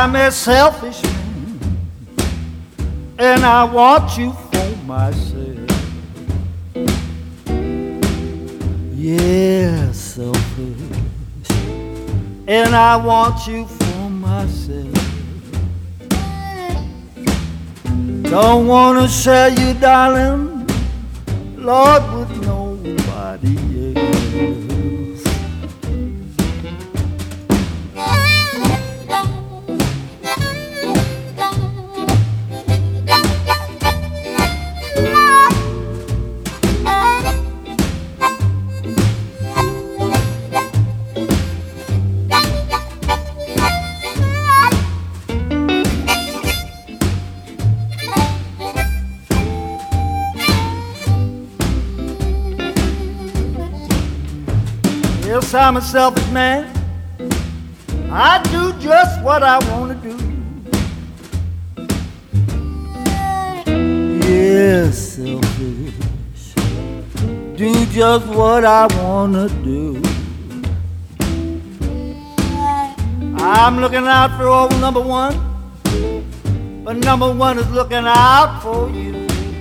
I'm a selfish man, and I want you for myself. Yeah, selfish, and I want you for myself. Don't wanna share you, darling, Lord, with nobody else. Yes, I'm a selfish man. I do just what I want to do. Yes, selfish. Do just what I want to do. I'm looking out for old number one, but number one is looking out for you.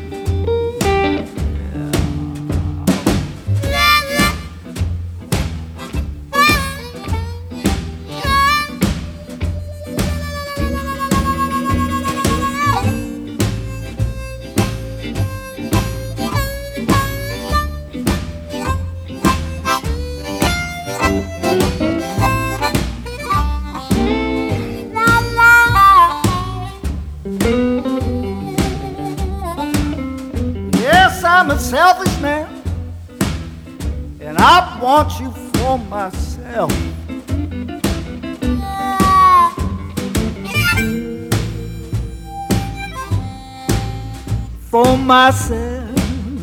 I'm a selfish man, and I want you for myself. For myself.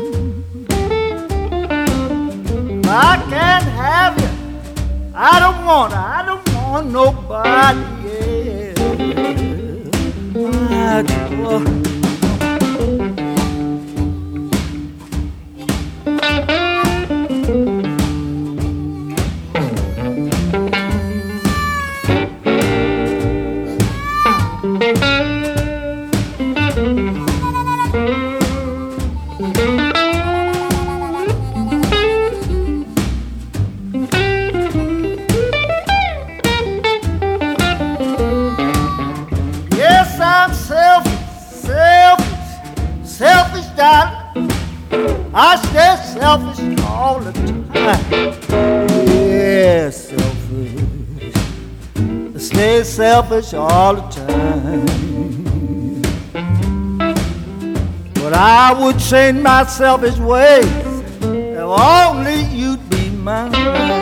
I can't have you. I don't want nobody else. Yes, I'm selfish, darling. I stay selfish all the time. Yeah, selfish. I stay selfish all the time. But I would change my selfish ways if only you'd be mine.